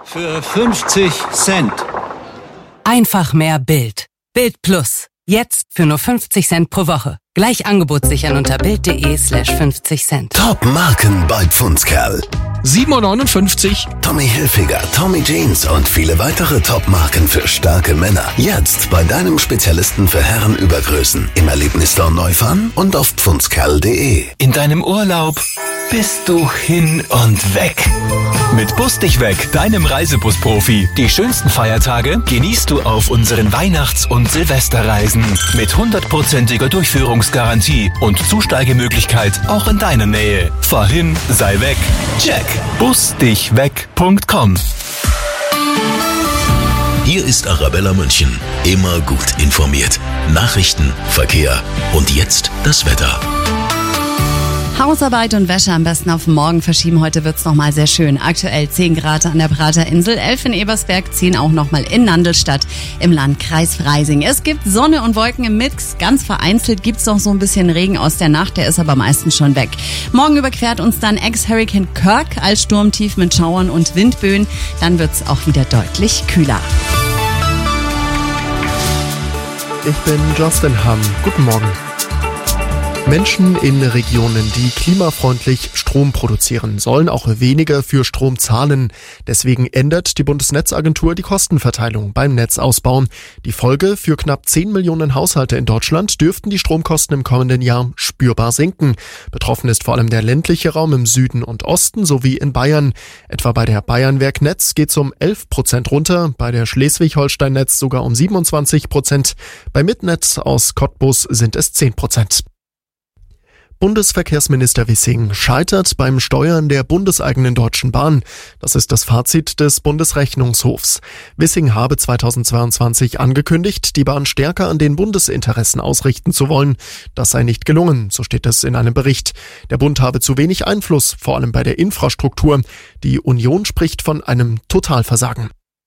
Für 50 Cent. Einfach mehr Bild. Bild Plus. Jetzt für nur 50 Cent pro Woche. Gleich Angebot sichern unter bild.de/50 Cent. Top-Marken bei Pfundskerl. 7,59 €. Tommy Hilfiger, Tommy Jeans und viele weitere Top-Marken für starke Männer. Jetzt bei deinem Spezialisten für Herrenübergrößen. Im Erlebnisstore Neufahren und auf pfundskerl.de. In deinem Urlaub bist du hin und weg. Mit Bus dich weg, deinem Reisebus-Profi. Die schönsten Feiertage genießt du auf unseren Weihnachts- und Silvesterreisen. Mit 100%iger Durchführungsgarantie und Zusteigemöglichkeit auch in deiner Nähe. Fahr hin, sei weg. Check. busdichweg.com. Hier ist Arabella München. Immer gut informiert. Nachrichten, Verkehr und jetzt das Wetter. Hausarbeit und Wäsche am besten auf morgen verschieben. Heute wird's nochmal sehr schön. Aktuell 10 Grad an der Prater Insel, 11 in Ebersberg, 10 auch nochmal in Nandelstadt im Landkreis Freising. Es gibt Sonne und Wolken im Mix. Ganz vereinzelt gibt's noch so ein bisschen Regen aus der Nacht, der ist aber meistens schon weg. Morgen überquert uns dann Ex-Hurricane Kirk als Sturmtief mit Schauern und Windböen. Dann wird's auch wieder deutlich kühler. Ich bin Justin Hamm. Guten Morgen. Menschen in Regionen, die klimafreundlich Strom produzieren, sollen auch weniger für Strom zahlen. Deswegen ändert die Bundesnetzagentur die Kostenverteilung beim Netzausbau. Die Folge: für knapp 10 Millionen Haushalte in Deutschland dürften die Stromkosten im kommenden Jahr spürbar sinken. Betroffen ist vor allem der ländliche Raum im Süden und Osten sowie in Bayern. Etwa bei der Bayernwerk Netz geht's um 11% runter, bei der Schleswig-Holstein Netz sogar um 27%. Bei Midnetz aus Cottbus sind es 10%. Bundesverkehrsminister Wissing scheitert beim Steuern der bundeseigenen Deutschen Bahn. Das ist das Fazit des Bundesrechnungshofs. Wissing habe 2022 angekündigt, die Bahn stärker an den Bundesinteressen ausrichten zu wollen. Das sei nicht gelungen, so steht es in einem Bericht. Der Bund habe zu wenig Einfluss, vor allem bei der Infrastruktur. Die Union spricht von einem Totalversagen.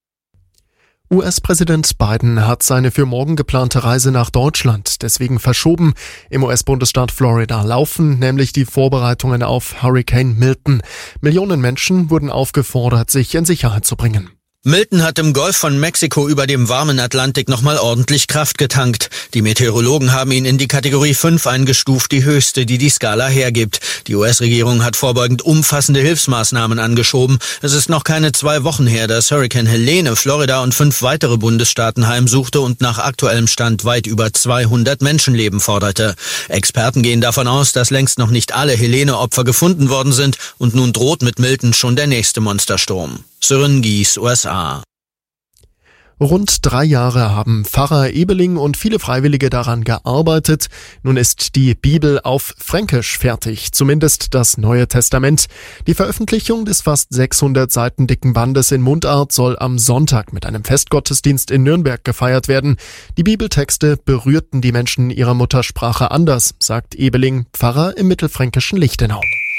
US-Präsident Biden hat seine für morgen geplante Reise nach Deutschland deswegen verschoben. Im US-Bundesstaat Florida laufen nämlich die Vorbereitungen auf Hurricane Milton. Millionen Menschen wurden aufgefordert, sich in Sicherheit zu bringen. Milton hat im Golf von Mexiko über dem warmen Atlantik nochmal ordentlich Kraft getankt. Die Meteorologen haben ihn in die Kategorie 5 eingestuft, die höchste, die die Skala hergibt. Die US-Regierung hat vorbeugend umfassende Hilfsmaßnahmen angeschoben. Es ist noch keine 2 Wochen her, dass Hurricane Helene Florida und 5 weitere Bundesstaaten heimsuchte und nach aktuellem Stand weit über 200 Menschenleben forderte. Experten gehen davon aus, dass längst noch nicht alle Helene-Opfer gefunden worden sind und nun droht mit Milton schon der nächste Monstersturm. Sören Gies, USA. Rund 3 Jahre haben Pfarrer Ebeling und viele Freiwillige daran gearbeitet. Nun ist die Bibel auf Fränkisch fertig, zumindest das Neue Testament. Die Veröffentlichung des fast 600 Seiten dicken Bandes in Mundart soll am Sonntag mit einem Festgottesdienst in Nürnberg gefeiert werden. Die Bibeltexte berührten die Menschen ihrer Muttersprache anders, sagt Ebeling, Pfarrer im mittelfränkischen Lichtenau.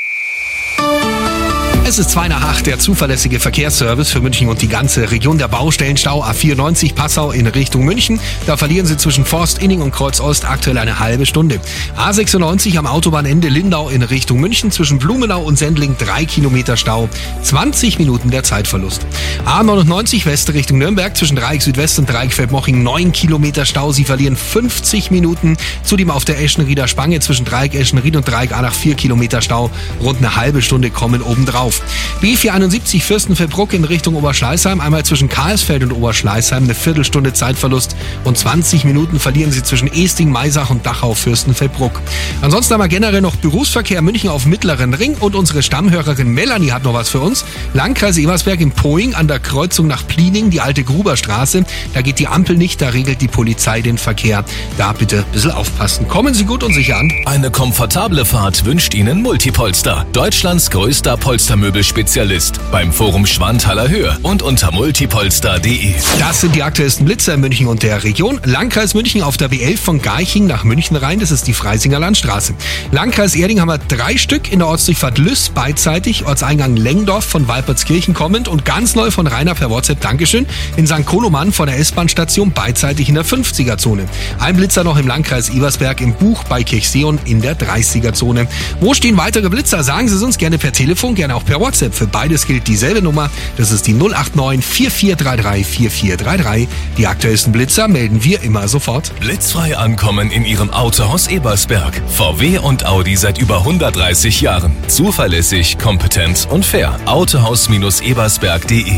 Es ist 7:55, der zuverlässige Verkehrsservice für München und die ganze Region. Der Baustellenstau A94 Passau in Richtung München. Da verlieren Sie zwischen Forst, Inning und Kreuz Ost aktuell eine halbe Stunde. A96 am Autobahnende Lindau in Richtung München. Zwischen Blumenau und Sendling 3 Kilometer Stau. 20 Minuten der Zeitverlust. A99 West Richtung Nürnberg. Zwischen Dreieck Südwest und Dreieck Feldmoching 9 Kilometer Stau. Sie verlieren 50 Minuten. Zudem auf der Eschenrieder Spange zwischen Dreieck Eschenried und Dreieck Allach 4 Kilometer Stau. Rund eine halbe Stunde kommen obendrauf. B471 Fürstenfeldbruck in Richtung Oberschleißheim. Einmal zwischen Karlsfeld und Oberschleißheim eine Viertelstunde Zeitverlust und 20 Minuten verlieren Sie zwischen Esting, Maisach und Dachau Fürstenfeldbruck. Ansonsten haben wir generell noch Berufsverkehr München auf Mittleren Ring und unsere Stammhörerin Melanie hat noch was für uns. Landkreis Ebersberg in Poing an der Kreuzung nach Pliening, die alte Gruberstraße. Da geht die Ampel nicht, da regelt die Polizei den Verkehr. Da bitte ein bisschen aufpassen. Kommen Sie gut und sicher an. Eine komfortable Fahrt wünscht Ihnen Multipolster. Deutschlands größter Polstermöbelspezialist beim Forum Schwanthaler Höhe und unter multipolster.de. Das sind die aktuellsten Blitzer in München und der Region. Landkreis München auf der B11 von Garching nach München rein. Das ist die Freisinger Landstraße. Landkreis Erding haben wir 3 Stück in der Ortsdurchfahrt Lüss beidseitig. Ortseingang Lengdorf von Walpertskirchen kommend und ganz neu von Rainer per WhatsApp. Dankeschön. In St. Koloman vor der S-Bahn-Station beidseitig in der 50er-Zone. Ein Blitzer noch im Landkreis Ebersberg im Buch bei Kirchseeon in der 30er-Zone. Wo stehen weitere Blitzer? Sagen Sie es uns gerne per Telefon, gerne auch per per WhatsApp. Für beides gilt dieselbe Nummer. Das ist die 089 4433 4433. Die aktuellsten Blitzer melden wir immer sofort. Blitzfrei ankommen in Ihrem Autohaus Ebersberg. VW und Audi seit über 130 Jahren. Zuverlässig, kompetent und fair. Autohaus-ebersberg.de.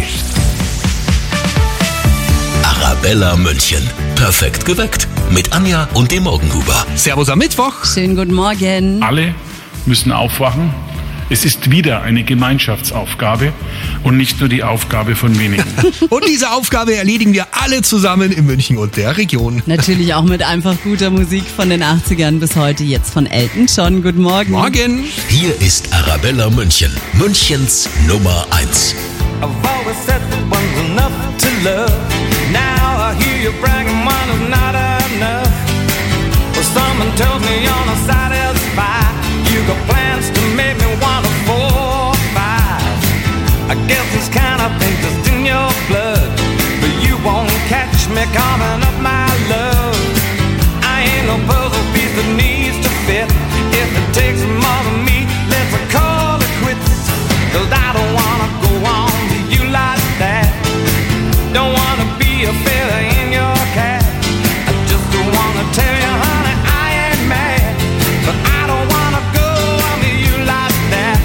Arabella München. Perfekt geweckt. Mit Anja und dem Morgenhuber. Servus am Mittwoch. Schönen guten Morgen. Alle müssen aufwachen. Es ist wieder eine Gemeinschaftsaufgabe und nicht nur die Aufgabe von wenigen. Und diese Aufgabe erledigen wir alle zusammen in München und der Region. Natürlich auch mit einfach guter Musik von den 80ern bis heute. Jetzt von Elton John. Guten Morgen. Morgen. Hier ist Arabella München. Münchens Nummer 1. I've always said that one's enough to love. Now I hear you bragging one is not enough. Well, someone tells me you're not satisfied. You got plans to make me want a 4 or 5. I guess this kind of thing just in your blood. But you won't catch me coming up my love. I ain't no puzzle piece that needs to fit. If it takes more than me, let's call it quits. 'Cause I don't wanna go on to you like that. Don't wanna be a feather in your cap. I just don't wanna tell you, honey, I ain't mad. But I don't wanna go on to you like that.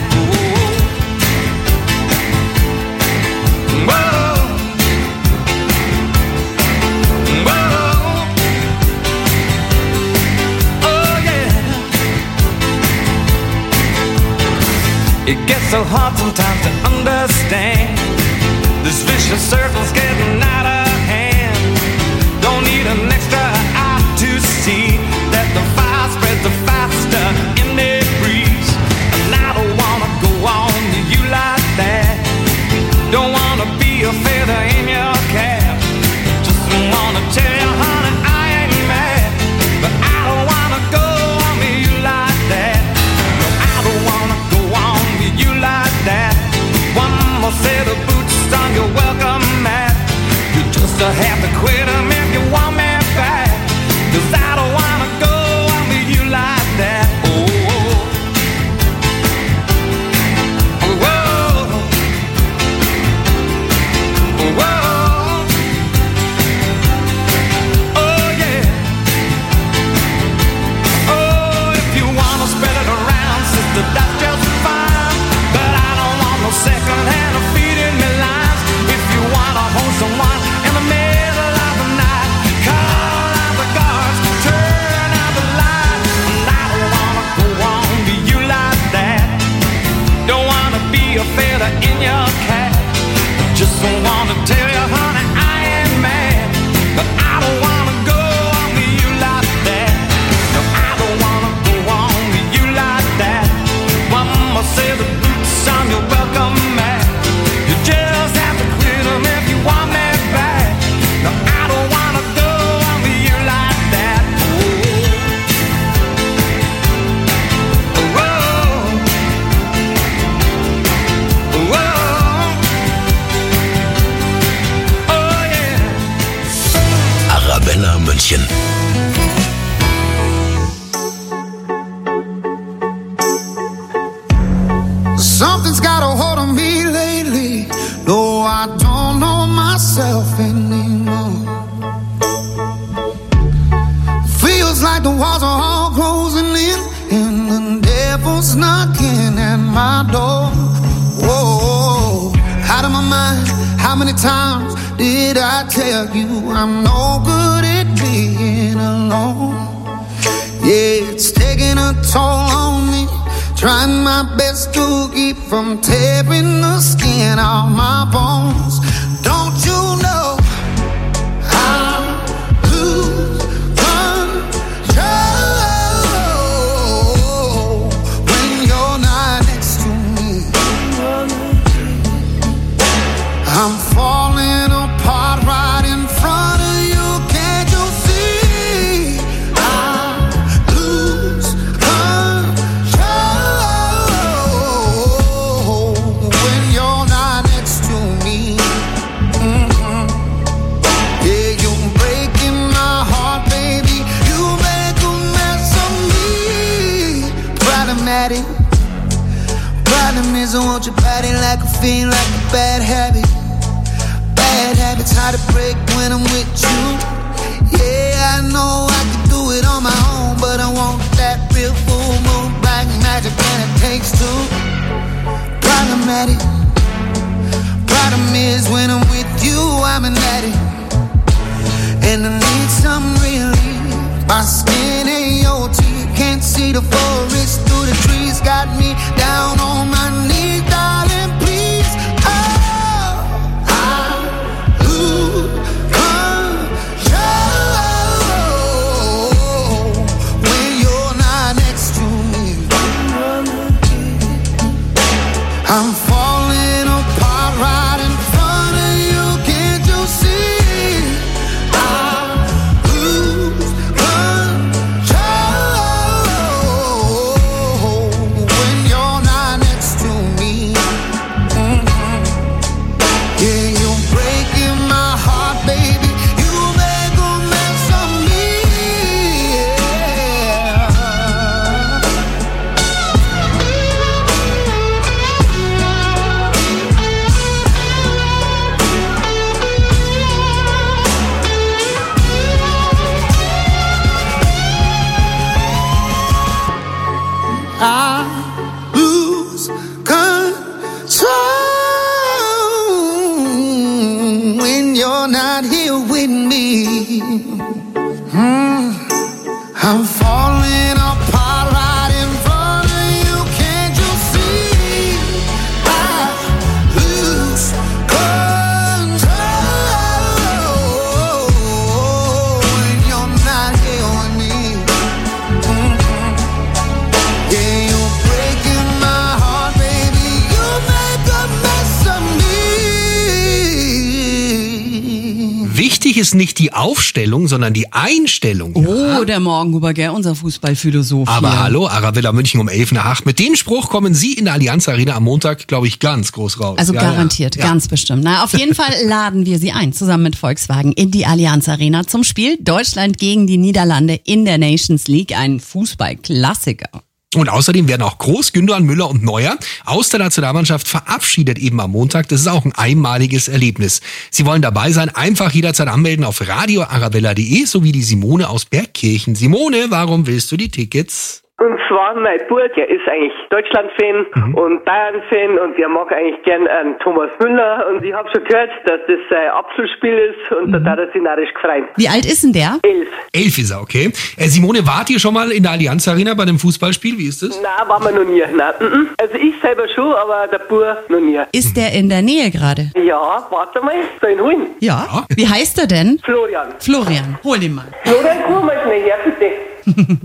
Whoa. Whoa. Whoa. Oh yeah. It gets so hard sometimes to understand. This vicious circle's getting out of hand. Don't need an extra eye to see that the fire spreads faster in the breeze. And I don't wanna go on to you like that. Don't wanna be a feather in your cap. Just wanna tell you, honey, I ain't mad. But I don't wanna go on to you like that. No, I don't wanna go on to you like that. One more set of boots on your welcome mat. You just have to quit 'em if you want me back. 'Cause I don't wanna go on with you like that. Oh, whoa, whoa, oh yeah. Oh, if you wanna spread it around, sister, that's just fine. But I don't want no second-hand feeding me lines. If you wanna hold someone in the middle of the night, call out the guards, turn out the lights. And I don't wanna go on to you like that. Don't wanna be a feather in your cap. Just wanna tell you, honey, I ain't mad. But I don't wanna go on to you like that. No, I don't wanna go on to you like that. One more set of boots on your welcome mat. You just have to quit 'em if you want me back. No, I don't wanna go on to you like that. Oh, whoa, oh yeah. Arabella München. Something's got a hold on me lately. No, I don't know myself anymore. Feels like the walls are all closing in, and the devil's knocking at my door. Whoa, out of my mind. How many times did I tell you I'm no good at being alone? Yeah, it's taking a toll on me. Trying my best to keep from tearing the skin off my bones. Don't you know I'll lose control when you're not next to me? I'm falling apart right in front of you. Can't you see? I'll lose control when you're not next to me. Yeah, you're breaking my heart, baby. You make a mess of me. Problematic. Problem is, I want you body back, I feel like a bad habit. Bad habits hard to break when I'm with you. Yeah, I know I can do it on my own, but I want that real full moon, black magic, and it takes two. Problematic. Problem is when I'm with you, I'm an addict, and I need some relief. My skin ain't your teeth, can't see the forest through the trees. Got me down on my knees, darling, please. Oh, I lose control when you're not next to me. I'm falling apart right in front of you, can't you see? I lose control when you're not next to me. Yeah, you're breaking my heart, baby. You make a mess of me. I lose control when you're not here with me. I'm falling apart right in front of you, can't you see? I lose control when you're not here with me. Yeah, you're breaking my heart, baby. You make a mess of me. Wichtig ist nicht die Aufstellung, sondern die Einstellung. Oh, der Morgenhuber, gell, unser Fußballphilosoph. Aber hier. hallo, Arabella München um 11 nach 8. Mit dem Spruch kommen Sie in der Allianz Arena am Montag, glaube ich, ganz groß raus. Also garantiert, Ja. ganz bestimmt. Na, auf jeden Fall laden wir Sie ein, zusammen mit Volkswagen in die Allianz Arena zum Spiel Deutschland gegen die Niederlande in der Nations League, ein Fußballklassiker. Und außerdem werden auch Groß, Gündogan, Müller und Neuer aus der Nationalmannschaft verabschiedet eben am Montag. Das ist auch ein einmaliges Erlebnis. Sie wollen dabei sein, einfach jederzeit anmelden auf radioarabella.de, sowie die Simone aus Bergkirchen. Simone, warum willst du die Tickets? Und zwar, mein Bruder, der ist eigentlich Deutschland-Fan und Bayern-Fan und der mag eigentlich gern Thomas Müller. Und ich habe schon gehört, dass das sein Abschlussspiel ist und da hat er sich narrisch gefreut. Wie alt ist denn der? 11. 11 ist er, okay. Simone, wart ihr schon mal in der Allianz Arena bei einem Fußballspiel? Wie ist das? Nein, waren wir noch nie. Nein. Also ich selber schon, aber der Bub noch nie. Ist der in der Nähe gerade? Ja, warte mal, soll ich ihn holen? Ja. Wie heißt er denn? Florian. Florian, hol ihn mal. Florian, komm mal schnell her, bitte.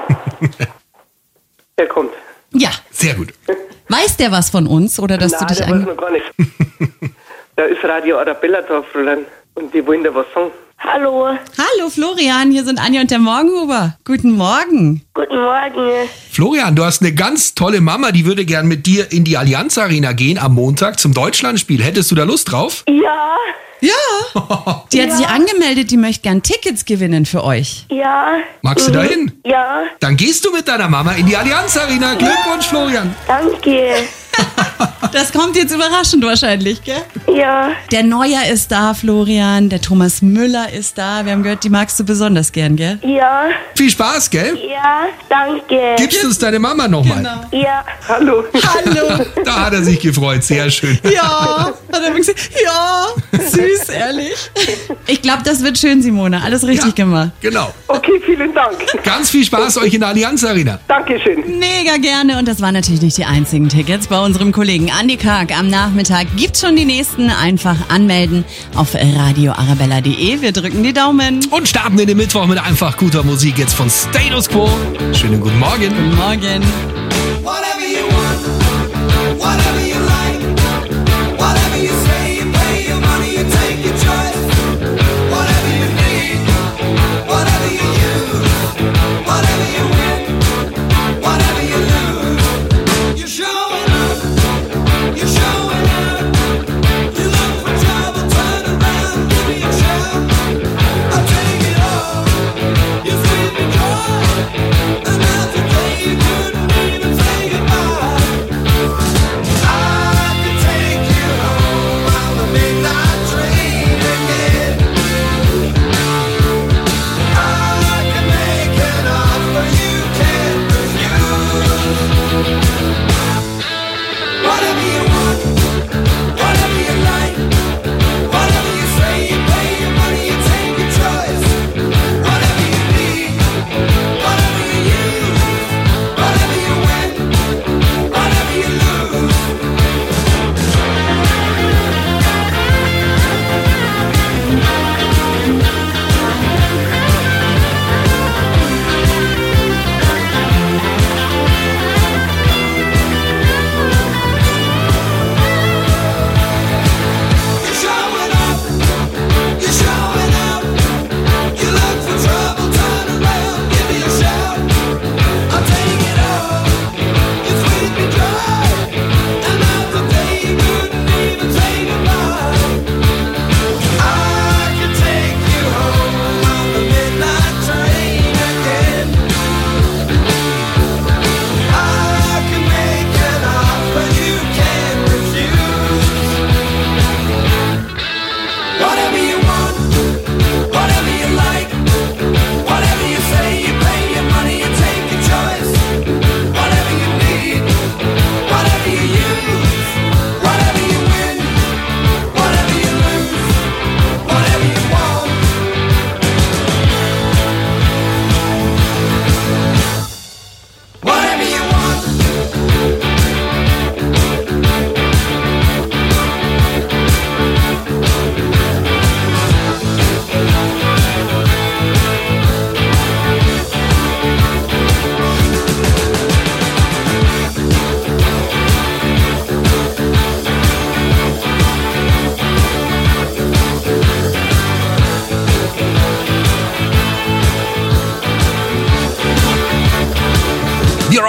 Der kommt. Ja. Sehr gut. Weiß der was von uns oder dass Nein, du dich der weiß noch gar nicht. Da ist Radio Arabella da, Fräulein. Und die wollen da was sagen. Hallo. Hallo Florian, hier sind Anja und der Morgenhuber. Guten Morgen. Guten Morgen. Florian, du hast eine ganz tolle Mama, die würde gern mit dir in die Allianz Arena gehen am Montag zum Deutschlandspiel. Hättest du da Lust drauf? Ja. Ja. Die hat sich angemeldet, die möchte gern Tickets gewinnen für euch. Ja. Magst du da hin? Ja. Dann gehst du mit deiner Mama in die Allianz Arena. Glückwunsch, Florian. Danke. Das kommt jetzt überraschend wahrscheinlich, gell? Ja. Der Neuer ist da, Florian. Der Thomas Müller ist da. Wir haben gehört, die magst du besonders gern, gell? Ja. Viel Spaß, gell? Ja, danke. Gibst du es deine Mama nochmal? Genau. Ja. Hallo. Hallo. Da hat er sich gefreut. Sehr schön. Ja. Hat er gesagt, ja. Süß, ehrlich. Ich glaube, das wird schön, Simone. Alles richtig gemacht. Genau. Okay, vielen Dank. Ganz viel Spaß euch in der Allianz Arena. Dankeschön. Mega gerne. Und das waren natürlich nicht die einzigen Tickets. Bei unserem Kollegen Andi Karg am Nachmittag gibt's schon die nächsten. Einfach anmelden auf radioarabella.de. Wir drücken die Daumen. Und starten in den Mittwoch mit einfach guter Musik jetzt von Status Quo. Schönen guten Morgen. Guten Morgen. Whatever you want, whatever you like, whatever you say, you pay your money, you take your choice. Whatever you need, whatever you use, whatever you win, whatever you lose. You're showing up, you're showing out. You look for trouble, turn around, give me a shot. I'll take it all, you sweet me dry. And now today you couldn't be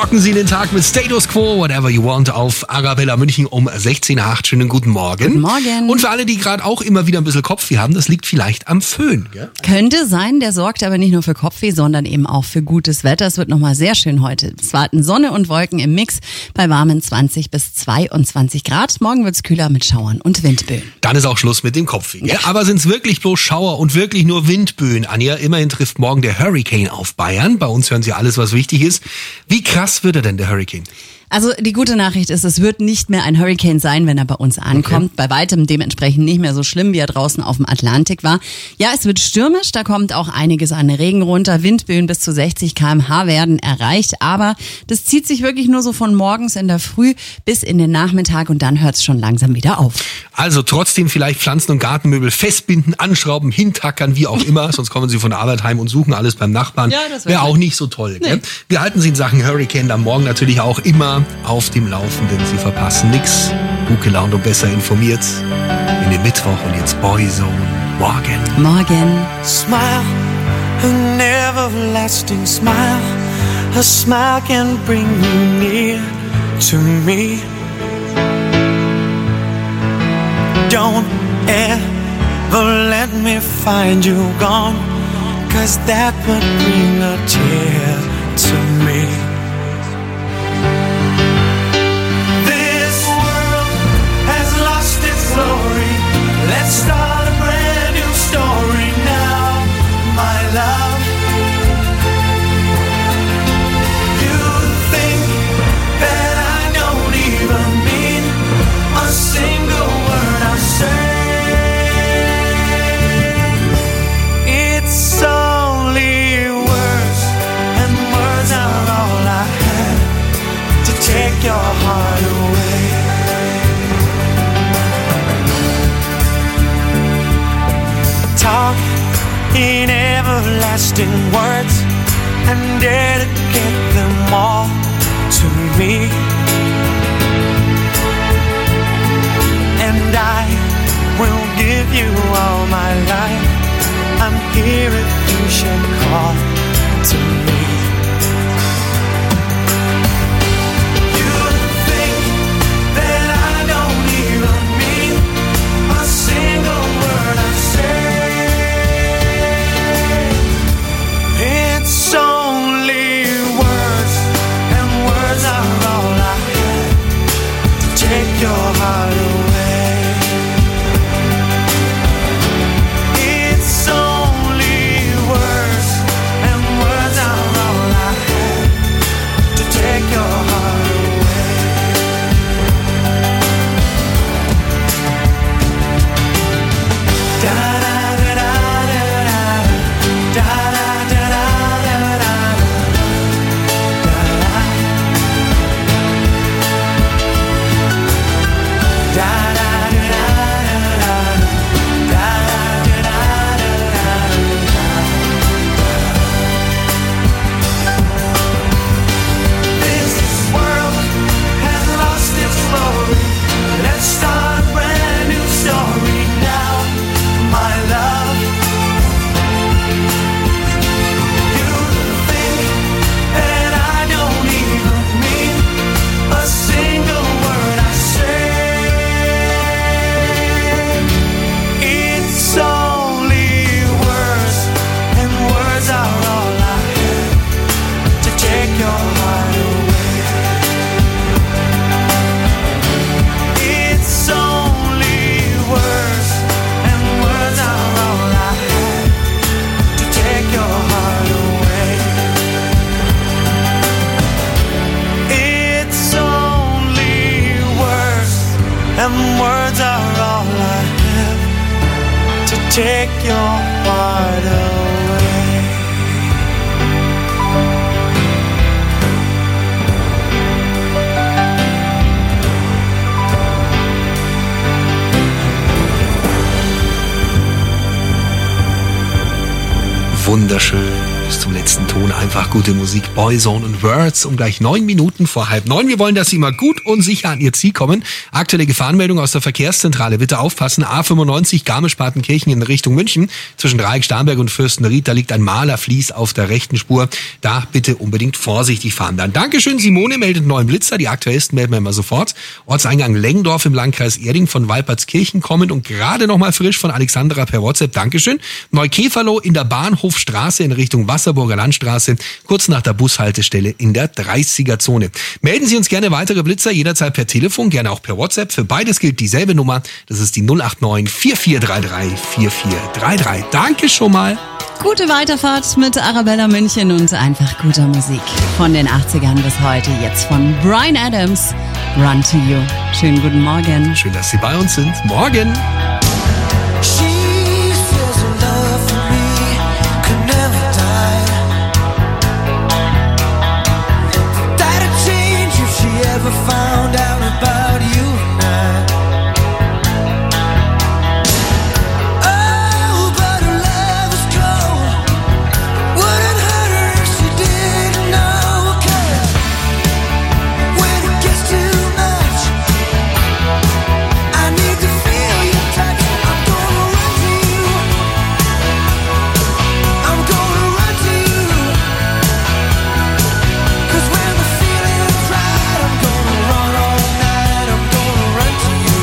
Rocken Sie den Tag mit Status Quo, Whatever You Want auf Arabella München um 16:08. Schönen guten Morgen. Guten Morgen. Und für alle, die gerade auch immer wieder ein bisschen Kopfweh haben, das liegt vielleicht am Föhn. Gell? Könnte sein, der sorgt aber nicht nur für Kopfweh, sondern eben auch für gutes Wetter. Es wird nochmal sehr schön heute. Es warten Sonne und Wolken im Mix bei warmen 20 bis 22 Grad. Morgen wird's kühler mit Schauern und Windböen. Dann ist auch Schluss mit dem Kopfweh. Ja. Aber sind es wirklich bloß Schauer und wirklich nur Windböen? Anja, immerhin trifft morgen der Hurricane auf Bayern. Bei uns hören Sie alles, was wichtig ist. Wie krass wird er denn, der Hurricane? Also die gute Nachricht ist, es wird nicht mehr ein Hurricane sein, wenn er bei uns ankommt. Okay. Bei weitem dementsprechend nicht mehr so schlimm, wie er draußen auf dem Atlantik war. Ja, es wird stürmisch, da kommt auch einiges an Regen runter. Windböen bis zu 60 km/h werden erreicht. Aber das zieht sich wirklich nur so von morgens in der Früh bis in den Nachmittag und dann hört es schon langsam wieder auf. Also trotzdem vielleicht Pflanzen- und Gartenmöbel festbinden, anschrauben, hintackern, wie auch immer. Sonst kommen Sie von der Arbeit heim und suchen alles beim Nachbarn. Ja, das wäre auch nicht so toll. Nee. Wir halten Sie in Sachen Hurricane am Morgen natürlich auch immer auf dem Laufenden. Sie verpassen nichts. Gut gelaunt und besser informiert. In den Mittwoch und jetzt Boyzone. Morgen. Morgen. Smile, an everlasting smile. A smile can bring you near to me. Don't ever let me find you gone, 'cause that would bring a tear to me. Let's start a brand new story now, my love. You think that I don't even mean a single word I say. It's only words, and words are all I have to take your heart away. Talk in everlasting words and dedicate them all to me. And I will give you all my life. I'm here if you should call to me. You think that I don't even mean a single word I say. It's only words, and words are all I have to take your heart away. It's only words, and words are all I have to take your heart away. Da da da da da da da da. And words are all I have to take your heart away. Wunderschön. Bis zum letzten Ton einfach gute Musik. Boyzone und Words um gleich 9 Minuten vor 8:30. Wir wollen, dass Sie immer gut und sicher an Ihr Ziel kommen. Aktuelle Gefahrenmeldung aus der Verkehrszentrale. Bitte aufpassen. A95 Garmisch-Partenkirchen in Richtung München. Zwischen Dreieck-Starnberg und Fürstenried. Da liegt ein Malerflies auf der rechten Spur. Da bitte unbedingt vorsichtig fahren. Dann Dankeschön. Simone meldet einen neuen Blitzer. Die aktuellsten melden wir immer sofort. Ortseingang Lengendorf im Landkreis Erding von Walpertskirchen kommen und gerade noch mal frisch von Alexandra per WhatsApp. Dankeschön. Neukäferloh in der Bahnhofstraße in Richtung Wasserburger Landstraße, kurz nach der Bushaltestelle in der 30er-Zone. Melden Sie uns gerne weitere Blitzer, jederzeit per Telefon, gerne auch per WhatsApp. Für beides gilt dieselbe Nummer. Das ist die 089 4433 4433. Danke schon mal. Gute Weiterfahrt mit Arabella München und einfach guter Musik. Von den 80ern bis heute, jetzt von Bryan Adams, Run to You. Schönen guten Morgen. Schön, dass Sie bei uns sind. Morgen. Found out about you and I. Oh, but her love is cold. Wouldn't hurt her if she didn't know. 'Cause when it gets too much, I need to feel your touch. I'm gonna run to you. I'm gonna run to you. 'Cause when the feeling's right, I'm gonna run all night, I'm gonna run to you.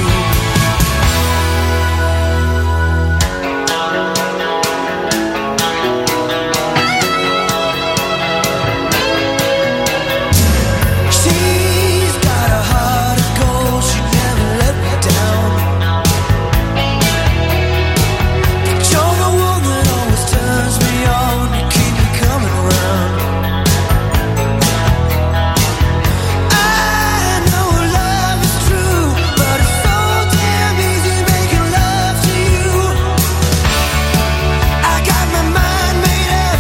She's got a heart of gold, she never let me down. But you're the one that always turns me on, you keep me coming around. I know love is true, but it's so damn easy making love to you. I got my mind made up,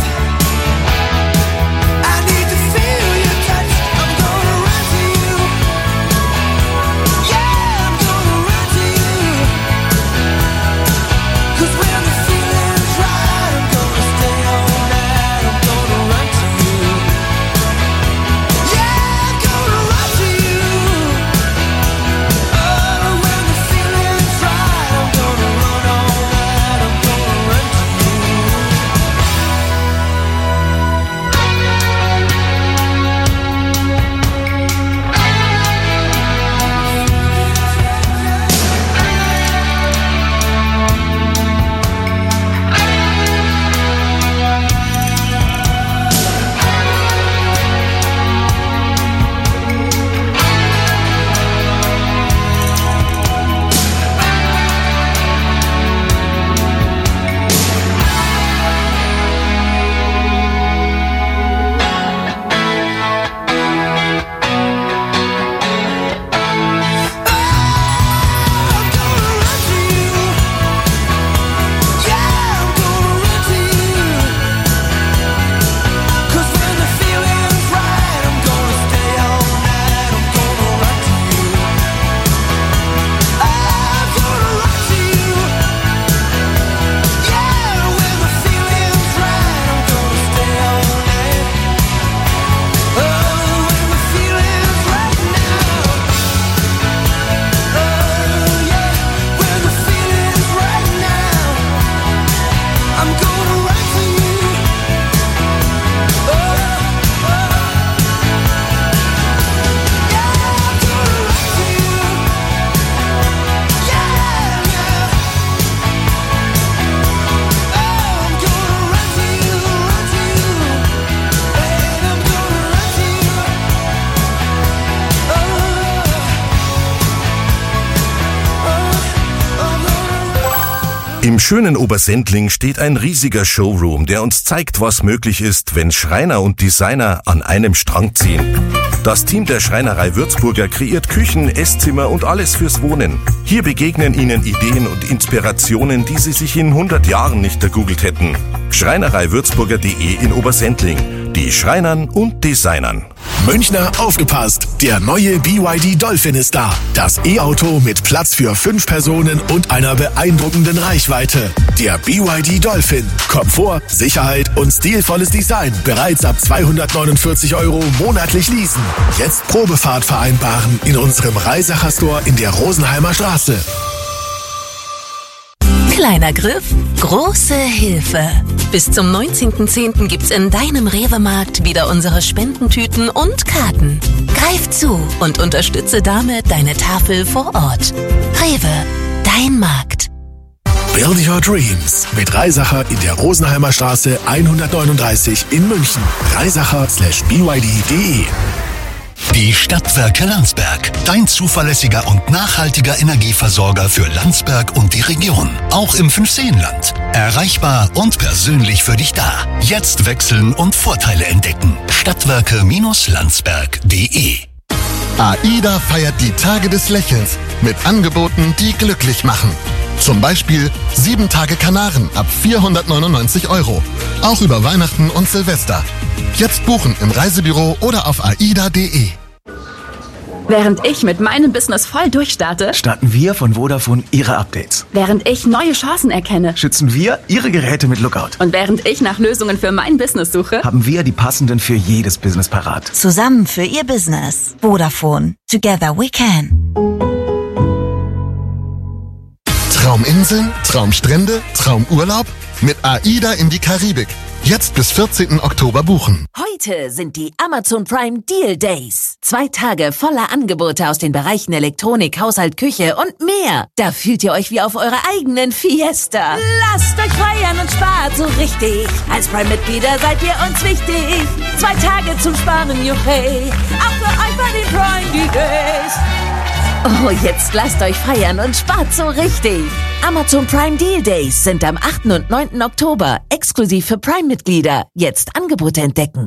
I need to feel your touch. I'm gonna run to you. Yeah, I'm gonna run to you. 'Cause when the feeling's right, I'm gonna stay all night, I'm gonna run to you. Yeah, I'm gonna run to you. Oh, when the feeling's right, I'm gonna run all night, I'm gonna run to you. Im schönen Obersendling steht ein riesiger Showroom, der uns zeigt, was möglich ist, wenn Schreiner und Designer an einem Strang ziehen. Das Team der Schreinerei Würzburger kreiert Küchen, Esszimmer und alles fürs Wohnen. Hier begegnen Ihnen Ideen und Inspirationen, die Sie sich in 100 Jahren nicht ergoogelt hätten. Schreinereiwürzburger.de in Obersendling. die Schreinern und Designern. Münchner, aufgepasst! Der neue BYD Dolphin ist da. Das E-Auto mit Platz für 5 Personen und einer beeindruckenden Reichweite. Der BYD Dolphin. Komfort, Sicherheit und stilvolles Design. Bereits ab 249 € monatlich leasen. Jetzt Probefahrt vereinbaren in unserem Reisacher Store in der Rosenheimer Straße. Kleiner Griff, große Hilfe. Bis zum 19.10. gibt's in deinem Rewe-Markt wieder unsere Spendentüten und Karten. Greif zu und unterstütze damit deine Tafel vor Ort. Rewe, dein Markt. Build Your Dreams mit Reisacher in der Rosenheimer Straße 139 in München. Reisacher/byd.de. Die Stadtwerke Landsberg. Dein zuverlässiger und nachhaltiger Energieversorger für Landsberg und die Region. Auch im 5-Seenland. Erreichbar und persönlich für dich da. Jetzt wechseln und Vorteile entdecken. Stadtwerke-landsberg.de. AIDA feiert die Tage des Lächelns mit Angeboten, die glücklich machen. Zum Beispiel 7 Tage Kanaren ab 499 €. Auch über Weihnachten und Silvester. Jetzt buchen im Reisebüro oder auf aida.de. Während ich mit meinem Business voll durchstarte, starten wir von Vodafone Ihre Updates. während ich neue Chancen erkenne Schützen wir Ihre Geräte mit Lookout. und während ich nach Lösungen für mein Business suche, Haben wir die passenden für jedes Business parat. Zusammen für Ihr Business. Vodafone. Together we can. Trauminseln, Traumstrände, Traumurlaub? Mit AIDA in die Karibik. Jetzt bis 14. Oktober buchen. Heute sind die Amazon Prime Deal Days. 2 Tage voller Angebote aus den Bereichen Elektronik, Haushalt, Küche und mehr. Da fühlt ihr euch wie auf eurer eigenen Fiesta. Lasst euch feiern und spart so richtig. Als Prime-Mitglieder seid ihr uns wichtig. 2 Tage zum Sparen, juchey. Auch für euch bei den Prime Deal Days. Oh, jetzt lasst euch feiern und spart so richtig. Amazon Prime Deal Days sind am 8. und 9. Oktober exklusiv für Prime-Mitglieder. Jetzt Angebote entdecken.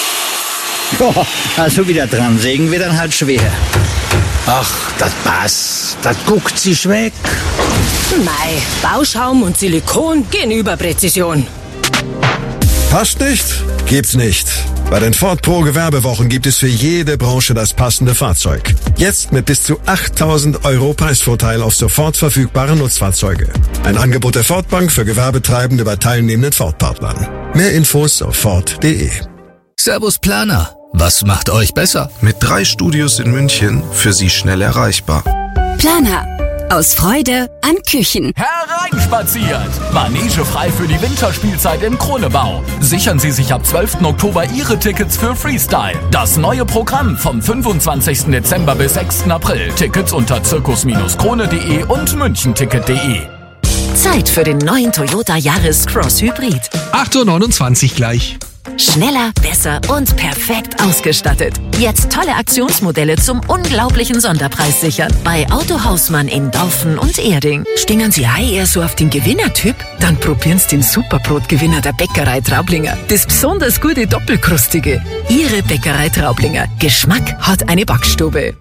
Also wieder dran sägen wir dann halt schwer. Ach, das passt. Das guckt sich weg. Mei, Bauschaum und Silikon gehen über Präzision. Passt nicht? Gibt's nicht. Bei den Ford Pro Gewerbewochen gibt es für jede Branche das passende Fahrzeug. Jetzt mit bis zu 8.000 € Preisvorteil auf sofort verfügbare Nutzfahrzeuge. Ein Angebot der Ford Bank für Gewerbetreibende bei teilnehmenden Ford-Partnern. Mehr Infos auf Ford.de. Servus Planer. Was macht euch besser? Mit 3 Studios in München für Sie schnell erreichbar. Planer. Aus Freude an Küchen. Hereinspaziert! Manege frei für die Winterspielzeit im Kronebau. Sichern Sie sich ab 12. Oktober Ihre Tickets für Freestyle. Das neue Programm vom 25. Dezember bis 6. April. Tickets unter zirkus-krone.de und münchenticket.de. Zeit für den neuen Toyota Yaris Cross Hybrid. 8:29 Uhr gleich. Schneller, besser und perfekt ausgestattet. Jetzt tolle Aktionsmodelle zum unglaublichen Sonderpreis sichern. Bei Auto Hausmann in Dorfen und Erding. Stehen Sie eher so auf den Gewinnertyp? Dann probieren Sie den Superbrotgewinner der Bäckerei Traublinger. Das besonders gute Doppelkrustige. Ihre Bäckerei Traublinger. Geschmack hat eine Backstube.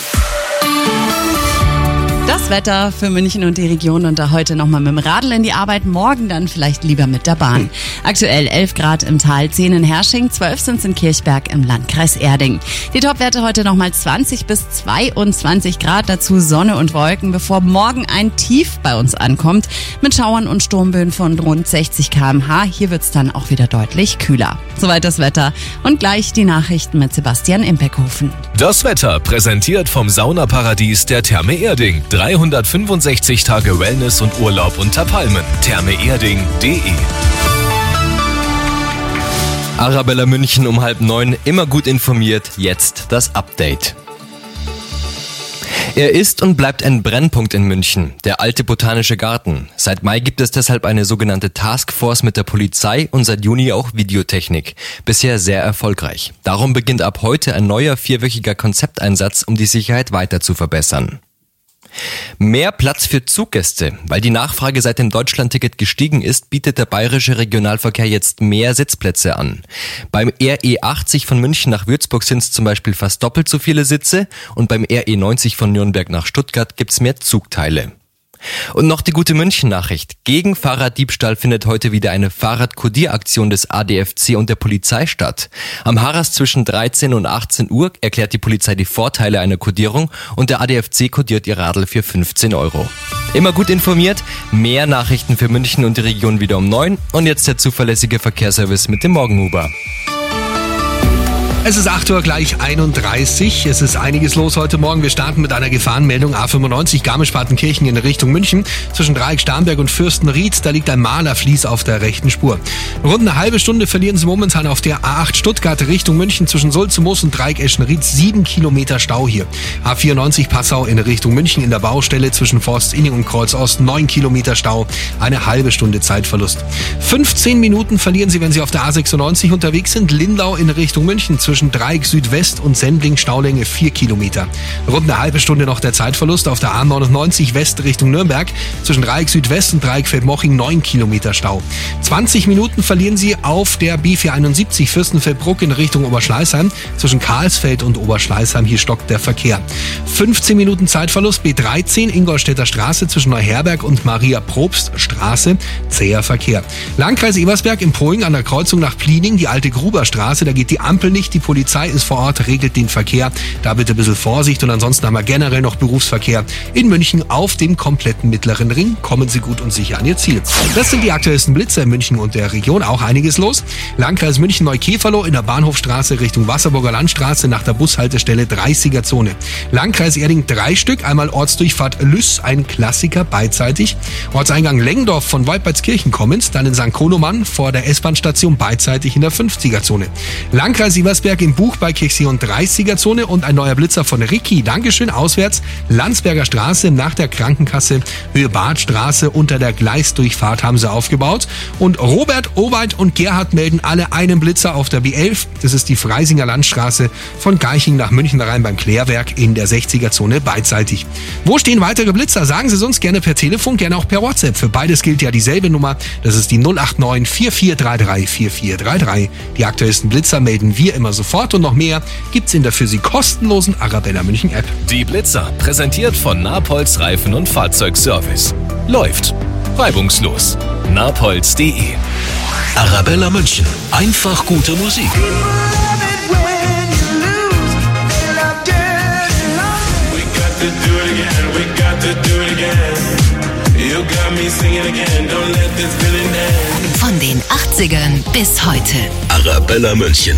Das Wetter für München und die Region und da heute nochmal mit dem Radl in die Arbeit, morgen dann vielleicht lieber mit der Bahn. Aktuell 11 Grad im Tal, 10 in Hersching, 12 sind es in Kirchberg im Landkreis Erding. Die Topwerte heute nochmal 20 bis 22 Grad, dazu Sonne und Wolken, bevor morgen ein Tief bei uns ankommt mit Schauern und Sturmböen von rund 60 km/h. Hier wird's dann auch wieder deutlich kühler. Soweit das Wetter und gleich die Nachrichten mit Sebastian Impeckhofen. Das Wetter präsentiert vom Saunaparadies der Therme Erding. 365 Tage Wellness und Urlaub unter Palmen. thermeerding.de. Arabella München um 8:30, immer gut informiert, jetzt das Update. Er ist und bleibt ein Brennpunkt in München, der alte Botanische Garten. Seit Mai gibt es deshalb eine sogenannte Taskforce mit der Polizei und seit Juni auch Videotechnik. Bisher sehr erfolgreich. Darum beginnt ab heute ein neuer 4-wöchiger Konzepteinsatz, um die Sicherheit weiter zu verbessern. Mehr Platz für Zuggäste. Weil die Nachfrage seit dem Deutschlandticket gestiegen ist, bietet der bayerische Regionalverkehr jetzt mehr Sitzplätze an. Beim RE80 von München nach Würzburg sind es zum Beispiel fast doppelt so viele Sitze und beim RE90 von Nürnberg nach Stuttgart gibt's mehr Zugteile. Und noch die gute München-Nachricht. Gegen Fahrraddiebstahl findet heute wieder eine Fahrradkodieraktion des ADFC und der Polizei statt. Am Harras zwischen 13 und 18 Uhr erklärt die Polizei die Vorteile einer Kodierung und der ADFC kodiert ihr Radl für 15 €. Immer gut informiert, mehr Nachrichten für München und die Region wieder um 9 und jetzt der zuverlässige Verkehrsservice mit dem Morgenhuber. Es ist 8 Uhr gleich 31. Es ist einiges los heute Morgen. Wir starten mit einer Gefahrenmeldung. A95 Garmisch-Partenkirchen in Richtung München. Zwischen Dreieck-Starnberg und Fürstenried, da liegt ein Malerflies auf der rechten Spur. Rund eine halbe Stunde verlieren Sie momentan auf der A8 Stuttgart Richtung München zwischen Sulzemoos und Dreieck-Eschenried. 7 Kilometer Stau hier. A94 Passau in Richtung München in der Baustelle zwischen Forst-Inning und Kreuz-Ost. 9 Kilometer Stau. Eine halbe Stunde Zeitverlust. 15 Minuten verlieren Sie, wenn Sie auf der A96 unterwegs sind. Lindau in Richtung München zwischen Dreieck Südwest und Sendling Staulänge 4 Kilometer. Rund eine halbe Stunde noch der Zeitverlust auf der A99 West Richtung Nürnberg. Zwischen Dreieck Südwest und Dreieck Feldmoching 9 Kilometer Stau. 20 Minuten verlieren Sie auf der B471 Fürstenfeldbruck in Richtung Oberschleißheim. Zwischen Karlsfeld und Oberschleißheim, hier stockt der Verkehr. 15 Minuten Zeitverlust B13 Ingolstädter Straße zwischen Neuherberg und Maria-Probst-Straße. Zäher Verkehr. Landkreis Ebersberg im Poing an der Kreuzung nach Pliening, die alte Gruberstraße, da geht die Ampel nicht. Die Polizei ist vor Ort, regelt den Verkehr. Da bitte ein bisschen Vorsicht und ansonsten haben wir generell noch Berufsverkehr in München auf dem kompletten mittleren Ring. Kommen Sie gut und sicher an Ihr Ziel. Das sind die aktuellsten Blitzer in München und der Region. Auch einiges los. Landkreis München Neukeferloh in der Bahnhofstraße Richtung Wasserburger Landstraße nach der Bushaltestelle 30er Zone. Landkreis Erding 3 Stück. Einmal Ortsdurchfahrt Lüss, ein Klassiker beidseitig. Ortseingang Lengendorf von Weidbadskirchen kommend. Dann in St. Koloman vor der S-Bahn-Station beidseitig in der 50er Zone. Landkreis Sieversberg im Buch bei Kirchseeon 30er Zone und ein neuer Blitzer von Ricky. Dankeschön. Auswärts Landsberger Straße nach der Krankenkasse, Höhe Badstraße unter der Gleisdurchfahrt haben sie aufgebaut. Und Robert, Oweit und Gerhard melden alle einen Blitzer auf der B11. Das ist die Freisinger Landstraße von Garching nach München rein beim Klärwerk in der 60er Zone beidseitig. Wo stehen weitere Blitzer? Sagen Sie es uns gerne per Telefon, gerne auch per WhatsApp. Für beides gilt ja dieselbe Nummer. Das ist die 089 4433 4433. Die aktuellsten Blitzer melden wir immer sofort und noch mehr gibt's in der für Sie kostenlosen Arabella München App. Die Blitzer, präsentiert von Napolz Reifen- und Fahrzeugservice. Läuft reibungslos. napolz.de. Arabella München. Einfach gute Musik. Von den 80ern bis heute. Arabella München.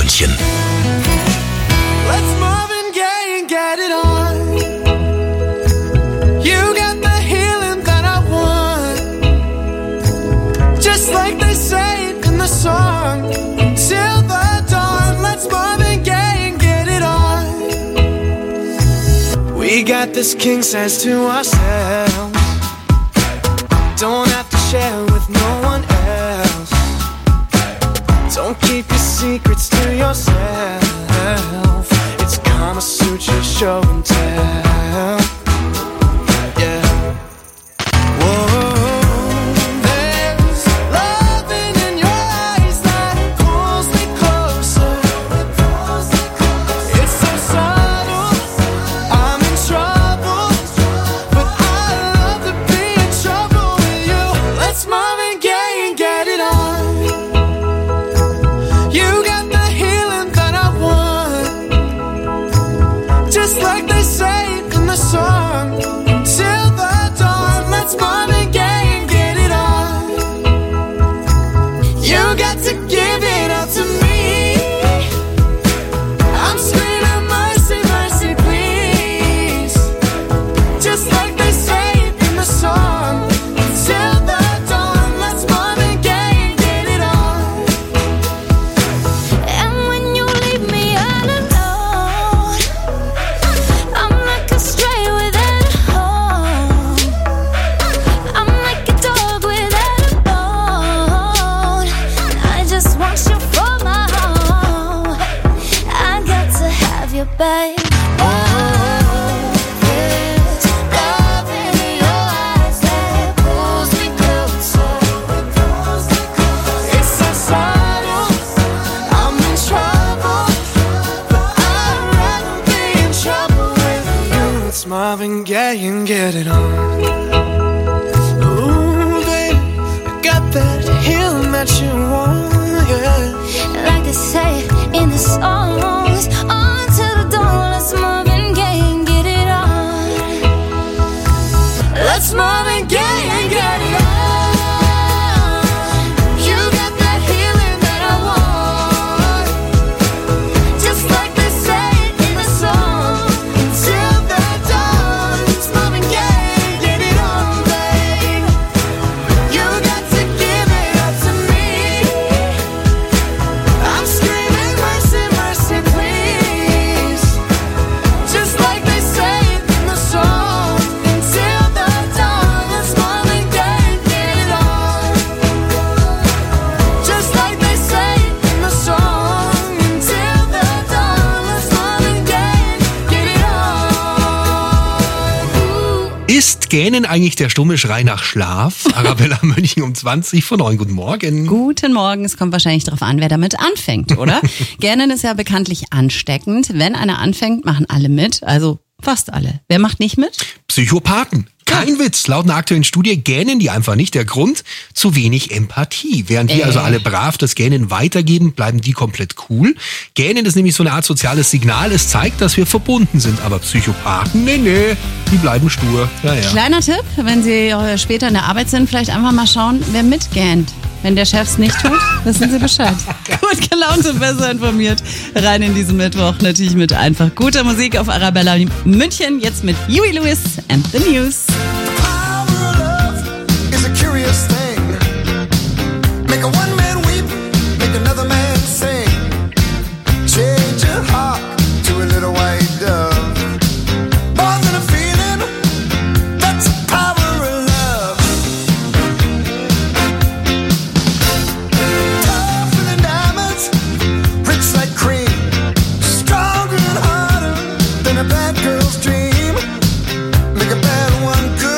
München. Let's Marvin Gaye and get it on. You got the healing that I want. Just like they say it in the song. Till the dawn, let's Marvin Gaye and get it on. We got this king size to ourselves. Don't have to share with no one else. Don't keep your secrets to yourself. It's Kama Sutra show and tell. Yeah. Whoa. There's loving in your eyes that pulls me closer. It's so subtle, I'm in trouble, but I love to be in trouble with you. Let's Marvin Gaye and get it on. You got the healing that I want. Just like they say in the song. Till the dawn, let's Marvin Gaye and get it on. You got to give it up to me. I'm screaming mercy, mercy, please. Just like they say in the song. Till the dawn, let's Marvin Gaye and get it on. And when you leave me all alone, I'm like a stray without a home. I'm like a dog without a bone. I just want you for my home. I got to have you, babe. There's love in your eyes that pulls me closer. It's so subtle, I'm in trouble, but I'd rather be in trouble with you. It's Marvin Gaye and get it on. Ooh, baby, I got that healing that you want, yeah. Like they say in the songs, on to the dawn, let's Marvin Gaye and get it on. Let's Marvin Gaye and get it on. You got that healing that I want. Just like they say in the song. Till the dawn, it's Marvin Gaye and get it on, babe. You got to give it up to me. I'm screaming mercy, mercy, please. Just like they say in the song. Until the dawn, let's Marvin Gaye and get it on. Just like they say in the song. Until the dawn, let's Marvin Gaye and get it on. Ist Gähnen eigentlich der stumme Schrei nach Schlaf? Arabella München um 20 vor 9. Guten Morgen. Guten Morgen, es kommt wahrscheinlich darauf an, wer damit anfängt, oder? Gähnen ist ja bekanntlich ansteckend. Wenn einer anfängt, machen alle mit, also fast alle. Wer macht nicht mit? Psychopathen. Kein Witz. Laut einer aktuellen Studie gähnen die einfach nicht. Der Grund? Zu wenig Empathie. Während wir also alle brav das Gähnen weitergeben, bleiben die komplett cool. Gähnen ist nämlich so eine Art soziales Signal. Es zeigt, dass wir verbunden sind. Aber Psychopathen, nee, die bleiben stur. Ja. Kleiner Tipp, wenn Sie später in der Arbeit sind, vielleicht einfach mal schauen, wer mitgähnt. Wenn der Chef es nicht tut, wissen Sie Bescheid. Gut gelaunt und besser informiert. Rein in diesen Mittwoch natürlich mit einfach guter Musik auf Arabella München. Jetzt mit Huey Lewis and the News. It's a curious thing. Make a one man weep, make another man sing. Change your heart to a little white dove. More than a feeling, that's the power of love. Tougher than diamonds, rich like cream. Stronger and harder than a bad girl's dream. Make a bad one good.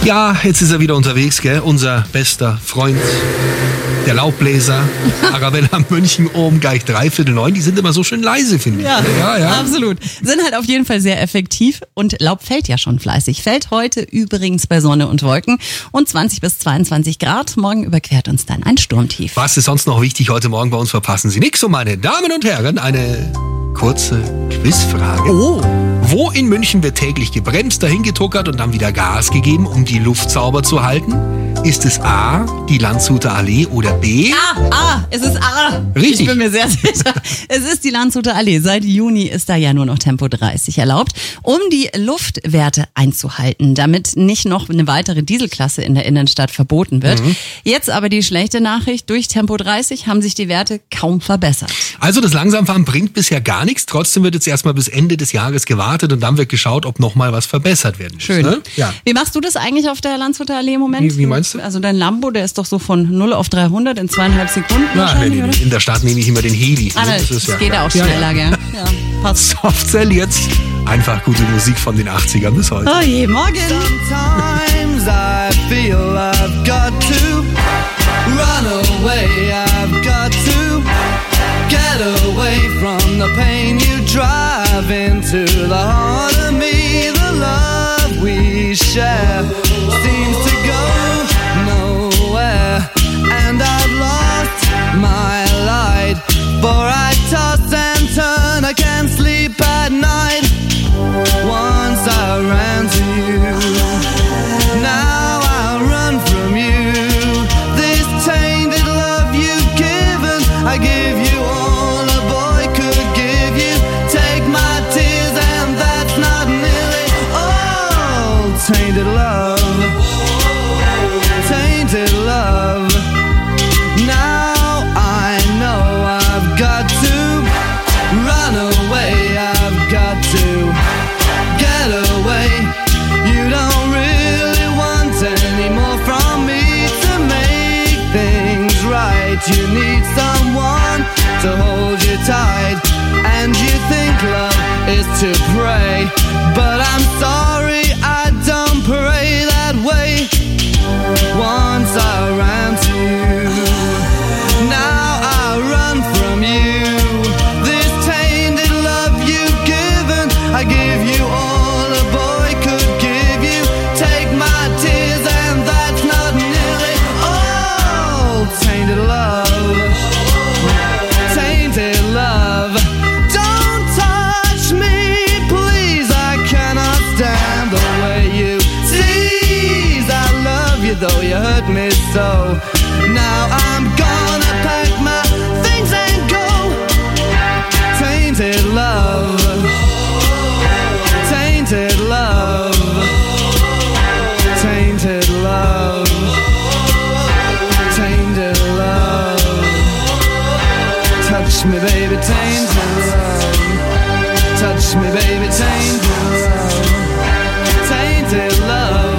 Ja, jetzt ist er wieder unterwegs, gell? Unser bester Freund, der Laubbläser, Arabella München oben gleich 8:45. Die sind immer so schön leise, finde ich. Ja, absolut. Sind halt auf jeden Fall sehr effektiv und Laub fällt ja schon fleißig. Fällt heute übrigens bei Sonne und Wolken und 20 bis 22 Grad. Morgen überquert uns dann ein Sturmtief. Was ist sonst noch wichtig heute Morgen bei uns? Verpassen Sie nichts. Und meine Damen und Herren, eine kurze Quizfrage. Oh. Wo in München wird täglich gebremst, dahin getuckert und dann wieder Gas gegeben, um die Luft sauber zu halten? Ist es A, die Landshuter Allee oder B? Es ist A. Richtig. Ich bin mir sehr sicher. Es ist die Landshuter Allee. Seit Juni ist da ja nur noch Tempo 30 erlaubt, um die Luftwerte einzuhalten, damit nicht noch eine weitere Dieselklasse in der Innenstadt verboten wird. Jetzt aber die schlechte Nachricht, durch Tempo 30 haben sich die Werte kaum verbessert. Also das Langsamfahren bringt bisher gar nichts. Trotzdem wird jetzt erstmal bis Ende des Jahres gewartet und dann wird geschaut, ob nochmal was verbessert werden muss. Schön. Ne? Ja. Wie machst du das eigentlich auf der Landshuter Allee im Moment? Wie meinst du? Also dein Lambo, der ist doch so von 0 auf 300 in 2,5 Sekunden wahrscheinlich, oder? In der Stadt nehme ich immer den Heli. Das geht ja auch schneller, gell? Ja, passt. Softcell jetzt. Einfach gute Musik von den 80ern bis heute. Oh je, morgen. Sometimes I feel I've got to run away, I've got to get away from the pain you drive into the heart of me. The love we share seems to go nowhere, and I've lost my light, for I toss and turn, I can't sleep at night. Once I ran to you, now I run from you. This tainted love you've given, I give you all a boy could give you. Take my tears and that's not nearly all. Tainted love, tainted love. Now I know I've got to run away, I've got to get away. You don't really want any more from me to make things right. You need someone to hold you tight, and you think love is to pray, but I'm sorry, I don't pray that way. Once I ran to you, now I run from you. This tainted love you've given, I give you all a boy could give you. Take my tears and that's not nearly all. Tainted love, tainted love. Don't touch me, please, I cannot stand the way you tease. I love you though you hurt me so. Now I'm gonna pack my things and go. Tainted love, tainted love, tainted love, tainted love. Touch me baby, tainted love. Touch me baby, tainted love. Tainted love.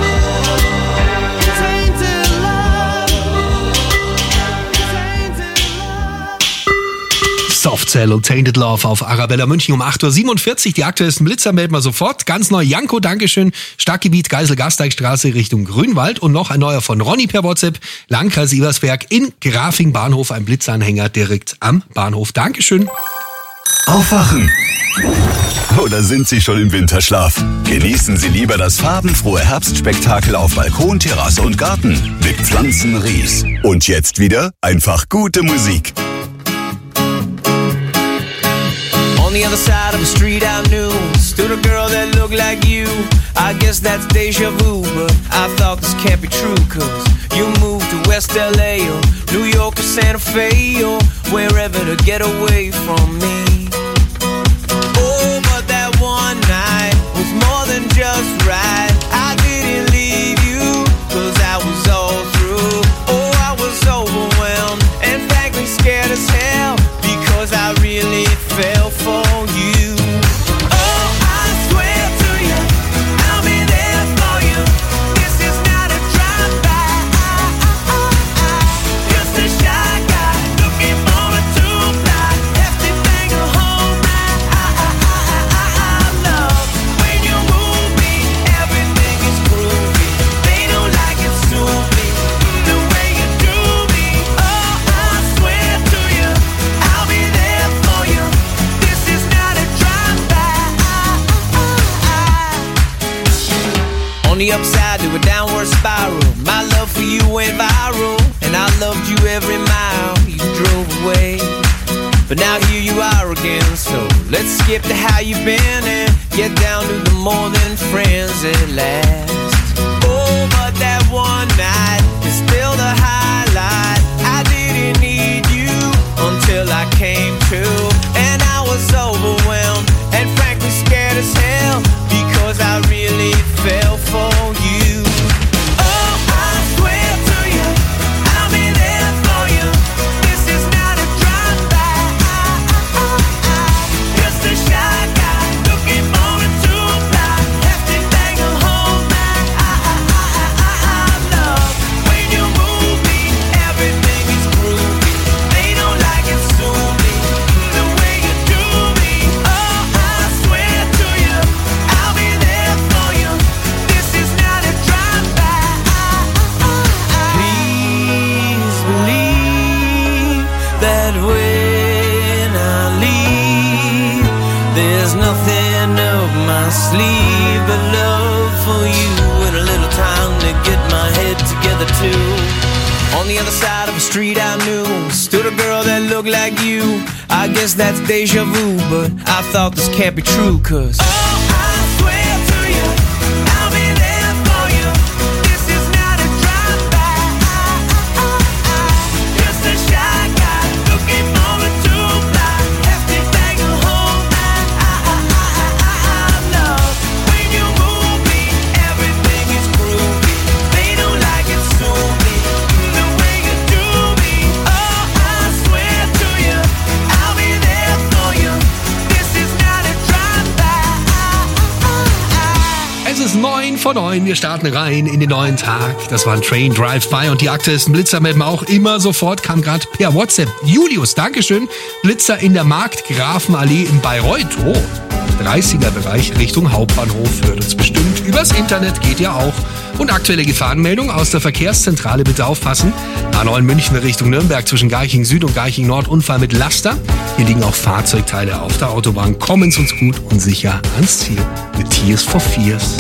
Softcell und Tainted Love auf Arabella München um 8:47 Uhr. Die aktuellsten Blitzer melden wir sofort. Ganz neu Janko, Dankeschön. Stadtgebiet Geisel-Gasteigstraße Richtung Grünwald. Und noch ein neuer von Ronny per WhatsApp. Landkreis Ebersberg in Grafing Bahnhof. Ein Blitzanhänger direkt am Bahnhof. Dankeschön. Aufwachen! Oder sind Sie schon im Winterschlaf? Genießen Sie lieber das farbenfrohe Herbstspektakel auf Balkon, Terrasse und Garten mit Pflanzenries. Und jetzt wieder einfach gute Musik. On the other side of the street I knew stood a girl that looked like you. I guess that's deja vu, but I thought this can't be true, cause you moved to West LA or New York or Santa Fe or wherever to get away from me. Oh, but that one night was more than just right. I didn't leave you, cause I was all through. Oh, I was overwhelmed and frankly scared as hell, because I really fell for you. Oh, I swear to you, I'll be there for you. This is not a drive-by. Just a shy guy looking for a two-ply. Hefty thing to hold my I love when you move me every the upside to a downward spiral. My love for you went viral, and I loved you every mile you drove away. But now here you are again, so let's skip to how you've been and get down to the more than friends at last. Oh, but that one night is still the highlight. I didn't need you until I came to, and I was overwhelmed and frankly scared as hell because I really fell for you. Oh, I swear to you, I'll be there for you. This is not a drive-by. Just a shy guy looking for a two-ply. Hefty thing to hold my love. When you move me, everything is groovy. They don't like it, sue me the way you do me. Oh, I swear to you, I'll be there for you. This is not a drive-by. Please believe that when I leave, there's nothing up my sleeve but love for you and a little time to get my head together too. On the other side of a street I knew stood a girl that looked like you. I guess that's deja vu, but I thought this can't be true, 'cause oh, I swear to you, I'll be there for you. This is not a drive-by. Just a shy guy looking for a two-ply. Hefty thing to hold my love. When you move me, everything is groovy. They don't like it, sue me the way you do me. Oh, I swear to you, I'll be there for you. This is not a drive-by. Es ist 9 vor 9, wir starten rein in den neuen Tag. Das war ein Train Drive-By und die aktuellsten Blitzermeldungen auch immer sofort, kam gerade per WhatsApp. Julius, Dankeschön. Blitzer in der Markgrafenallee in Bayreuth. Oh, 30er-Bereich Richtung Hauptbahnhof. Hört uns bestimmt übers Internet, geht ja auch. Und aktuelle Gefahrenmeldung aus der Verkehrszentrale, bitte aufpassen. A9 München Richtung Nürnberg zwischen Garching Süd und Garching Nord, Unfall mit Laster. Hier liegen auch Fahrzeugteile auf der Autobahn. Kommen's uns gut und sicher ans Ziel mit Tears for Fears.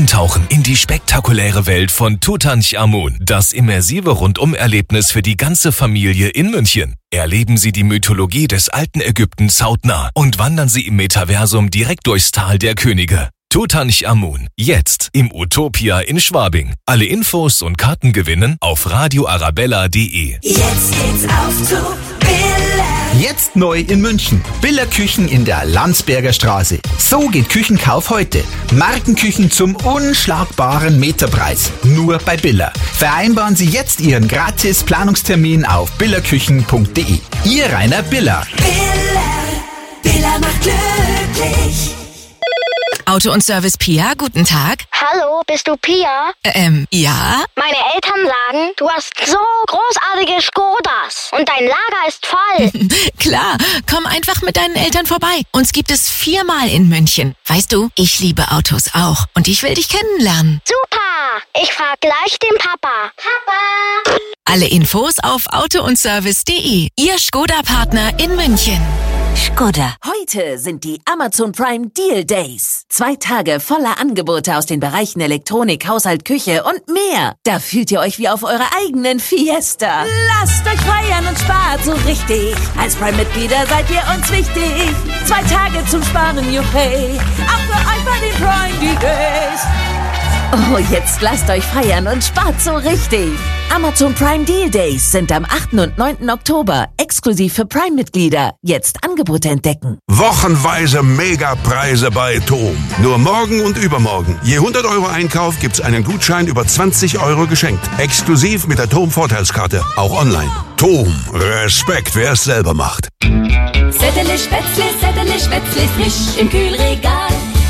Eintauchen in die spektakuläre Welt von Tutanchamun, das immersive Rundum-Erlebnis für die ganze Familie in München. Erleben Sie die Mythologie des alten Ägyptens hautnah und wandern Sie im Metaversum direkt durchs Tal der Könige. Tutanchamun, jetzt im Utopia in Schwabing. Alle Infos und Karten gewinnen auf radioarabella.de. Jetzt geht's auf zu Billa. Jetzt neu in München. Billa Küchen in der Landsberger Straße. So geht Küchenkauf heute. Markenküchen zum unschlagbaren Meterpreis. Nur bei Billa. Vereinbaren Sie jetzt Ihren gratis Planungstermin auf billaküchen.de. Ihr Rainer Billa. Billa macht glücklich. Auto und Service Pia, guten Tag. Hallo, bist du Pia? Ja? Meine Eltern sagen, du hast so großartige Skodas und dein Lager ist voll. Klar, komm einfach mit deinen Eltern vorbei. Uns gibt es 4-mal in München. Weißt du, ich liebe Autos auch und ich will dich kennenlernen. Super, ich frag gleich den Papa. Papa! Alle Infos auf autoundservice.de. Ihr Skoda-Partner in München. Skoda. Heute sind die Amazon Prime Deal Days. 2 Tage voller Angebote aus den Bereichen Elektronik, Haushalt, Küche und mehr. Da fühlt ihr euch wie auf eurer eigenen Fiesta. Lasst euch feiern und spart so richtig. Als Prime-Mitglieder seid ihr uns wichtig. 2 Tage zum Sparen, juppie. Auch für euch bei den Prime Deal Days. Oh, jetzt lasst euch feiern und spart so richtig. Amazon Prime Deal Days sind am 8. und 9. Oktober exklusiv für Prime-Mitglieder. Jetzt Angebote entdecken. Wochenweise Megapreise bei TOM. Nur morgen und übermorgen. Je 100 € Einkauf gibt's einen Gutschein über 20 € geschenkt. Exklusiv mit der TOM Vorteilskarte. Auch online. TOM. Respekt, wer es selber macht. Sätterle Spätzle, frisch im Kühlregal.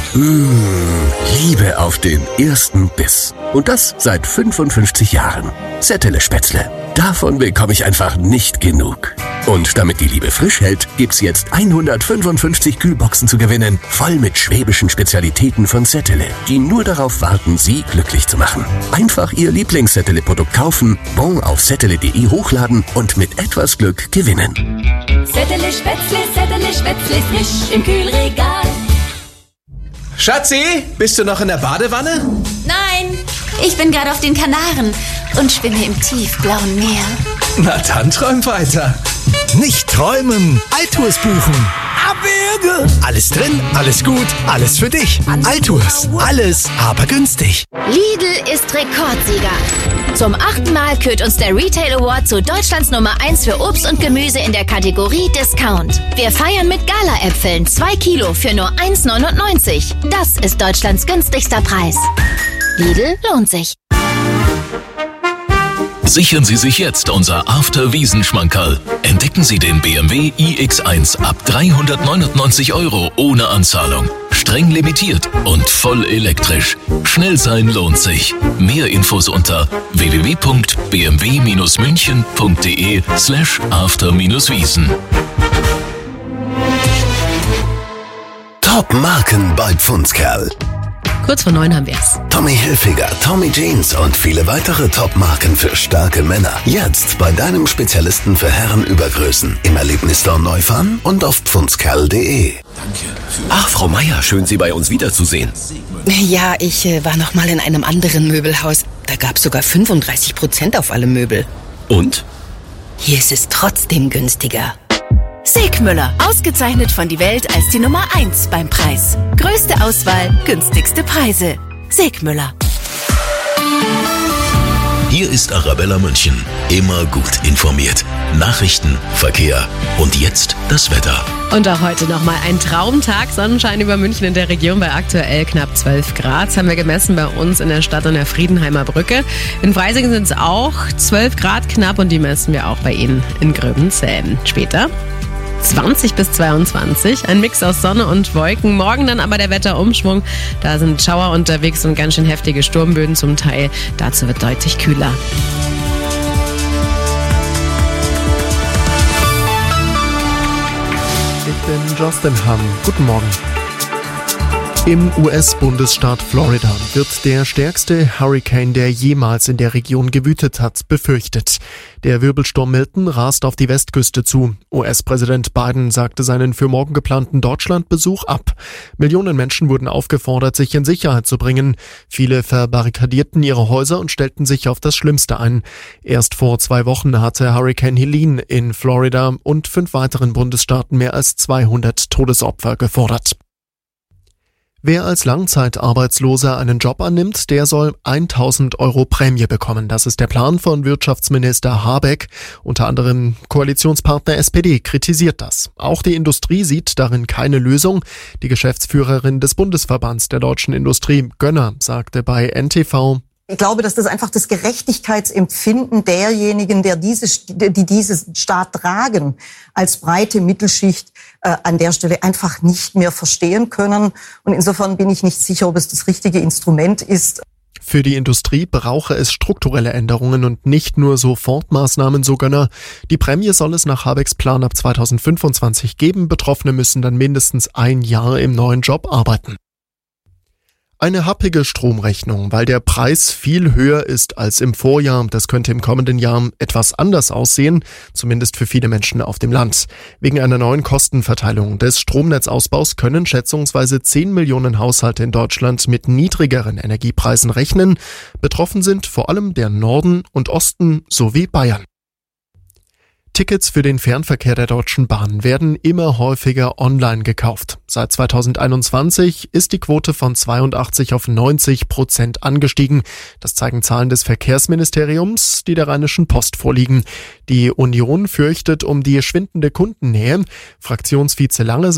Liebe auf den ersten Biss. Und das seit 55 Jahren. Sätterle Spätzle. Davon bekomme ich einfach nicht genug. Und damit die Liebe frisch hält, gibt's jetzt 155 Kühlboxen zu gewinnen, voll mit schwäbischen Spezialitäten von Sätterle, die nur darauf warten, Sie glücklich zu machen. Einfach Ihr Lieblings-Sätterle-Produkt kaufen, Bon auf sätterle.de hochladen und mit etwas Glück gewinnen. Sätterle Spätzle, frisch im Kühlregal. Schatzi, bist du noch in der Badewanne? Nein, ich bin gerade auf den Kanaren und schwimme im tiefblauen Meer. Na dann träum weiter. Nicht träumen, Altours buchen. Abwürge! Alles drin, alles gut, alles für dich. Altours, alles, aber günstig. Lidl ist Rekordsieger. Zum 8. Mal kürt uns der Retail Award zu Deutschlands Nummer 1 für Obst und Gemüse in der Kategorie Discount. Wir feiern mit Gala-Äpfeln 2 Kilo für nur 1,99. Das ist Deutschlands günstigster Preis. Lidl lohnt sich. Sichern Sie sich jetzt unser After-Wiesen-Schmankerl. Entdecken Sie den BMW iX1 ab 399 € ohne Anzahlung. Streng limitiert und voll elektrisch. Schnell sein lohnt sich. Mehr Infos unter www.bmw-münchen.de/after-wiesen. Top-Marken bei Pfundskerl. Kurz vor 9 haben wir's. Tommy Hilfiger, Tommy Jeans und viele weitere Top-Marken für starke Männer. Jetzt bei deinem Spezialisten für Herrenübergrößen. Im Erlebnisstore Neufahren und auf pfundskerl.de. Ach, Frau Meier, schön, Sie bei uns wiederzusehen. Ja, ich war noch mal in einem anderen Möbelhaus. Da gab's sogar 35% auf alle Möbel. Und? Hier ist es trotzdem günstiger. Segmüller, ausgezeichnet von die Welt als die Nummer 1 beim Preis. Größte Auswahl, günstigste Preise. Segmüller. Hier ist Arabella München. Immer gut informiert. Nachrichten, Verkehr und jetzt das Wetter. Und auch heute nochmal ein Traumtag. Sonnenschein über München in der Region bei aktuell knapp 12 Grad. Das haben wir gemessen bei uns in der Stadt an der Friedenheimer Brücke. In Freising sind es auch 12 Grad knapp und die messen wir auch bei Ihnen in Gröbenzellen. Später 20 bis 22, ein Mix aus Sonne und Wolken. Morgen dann aber der Wetterumschwung. Da sind Schauer unterwegs und ganz schön heftige Sturmböen zum Teil. Dazu wird deutlich kühler. Ich bin Justin Hamm. Guten Morgen. Im US-Bundesstaat Florida wird der stärkste Hurrikan, der jemals in der Region gewütet hat, befürchtet. Der Wirbelsturm Milton rast auf die Westküste zu. US-Präsident Biden sagte seinen für morgen geplanten Deutschlandbesuch ab. Millionen Menschen wurden aufgefordert, sich in Sicherheit zu bringen. Viele verbarrikadierten ihre Häuser und stellten sich auf das Schlimmste ein. Erst vor 2 Wochen hatte Hurrikan Helene in Florida und 5 weiteren Bundesstaaten mehr als 200 Todesopfer gefordert. Wer als Langzeitarbeitsloser einen Job annimmt, der soll 1.000 € Prämie bekommen. Das ist der Plan von Wirtschaftsminister Habeck. Unter anderem Koalitionspartner SPD kritisiert das. Auch die Industrie sieht darin keine Lösung. Die Geschäftsführerin des Bundesverbands der deutschen Industrie, Gönner, sagte bei NTV: Ich glaube, dass das einfach das Gerechtigkeitsempfinden derjenigen, die diesen Staat tragen, als breite Mittelschicht an der Stelle einfach nicht mehr verstehen können. Und insofern bin ich nicht sicher, ob es das richtige Instrument ist. Für die Industrie brauche es strukturelle Änderungen und nicht nur Sofortmaßnahmen, so Gönner. Die Prämie soll es nach Habecks Plan ab 2025 geben. Betroffene müssen dann mindestens 1 Jahr im neuen Job arbeiten. Eine happige Stromrechnung, weil der Preis viel höher ist als im Vorjahr. Das könnte im kommenden Jahr etwas anders aussehen, zumindest für viele Menschen auf dem Land. Wegen einer neuen Kostenverteilung des Stromnetzausbaus können schätzungsweise 10 Millionen Haushalte in Deutschland mit niedrigeren Energiepreisen rechnen. Betroffen sind vor allem der Norden und Osten sowie Bayern. Tickets für den Fernverkehr der Deutschen Bahn werden immer häufiger online gekauft. Seit 2021 ist die Quote von 82 auf 90% angestiegen. Das zeigen Zahlen des Verkehrsministeriums, die der Rheinischen Post vorliegen. Die Union fürchtet um die schwindende Kundennähe. Fraktionsvize Lange